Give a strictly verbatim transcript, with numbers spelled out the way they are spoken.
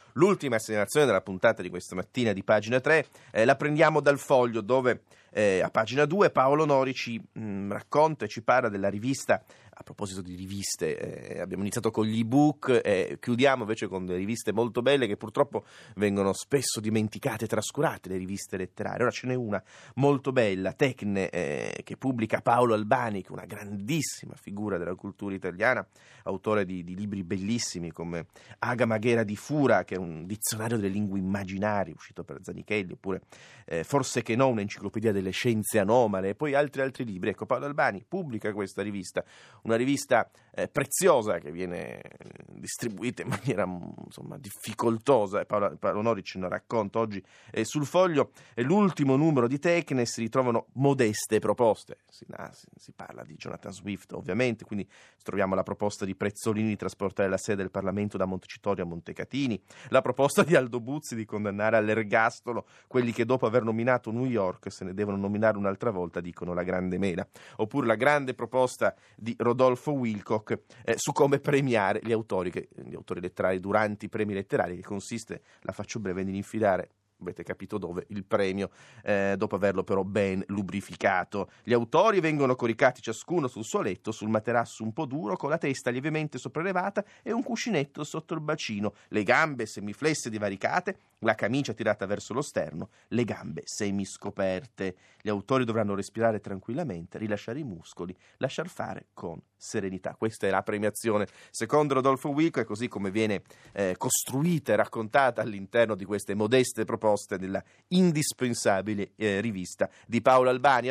L'ultima segnalazione della puntata di questa mattina di Pagina tre eh, la prendiamo dal Foglio, dove eh, a pagina due Paolo Nori ci mh, racconta e ci parla della rivista. A proposito di riviste, eh, abbiamo iniziato con gli ebook e eh, chiudiamo invece con delle riviste molto belle che purtroppo vengono spesso dimenticate e trascurate, le riviste letterarie. Ora ce n'è una molto bella, Tecne, eh, che pubblica Paolo Albani, che è una grandissima figura della cultura italiana, autore di, di libri bellissimi come Aga Maghera di Fura, che è un dizionario delle lingue immaginarie uscito per Zanichelli, oppure eh, Forse che no, un'enciclopedia delle scienze anomale, e poi altri altri libri. Ecco, Paolo Albani pubblica questa rivista, una rivista eh, preziosa che viene distribuita in maniera insomma difficoltosa. Paolo, Paolo Nori ce ne racconta oggi eh, sul Foglio. È l'ultimo numero di Tecne, si ritrovano modeste proposte. Si, ah, si, si parla di Jonathan Swift, ovviamente, quindi troviamo la proposta di Prezzolini di trasportare la sede del Parlamento da Montecitorio a Montecatini, la proposta di Aldo Buzzi di condannare all'ergastolo quelli che dopo aver nominato New York se ne devono nominare un'altra volta, dicono la grande mela, oppure la grande proposta di Rodolfo Wilcock eh, su come premiare gli autori, che, gli autori letterari durante i premi letterari, che consiste, la faccio breve, nell'infilare, avete capito dove, il premio, eh, dopo averlo però ben lubrificato. Gli autori vengono coricati ciascuno sul suo letto, sul materasso un po' duro, con la testa lievemente sopraelevata e un cuscinetto sotto il bacino, le gambe semiflesse divaricate, la camicia tirata verso lo sterno, le gambe semiscoperte. Gli autori dovranno respirare tranquillamente, rilasciare i muscoli, lasciar fare con serenità. Questa è la premiazione secondo Rodolfo Wilcock, è così come viene eh, costruita e raccontata all'interno di queste modeste proposte della indispensabile eh, rivista di Paolo Albani.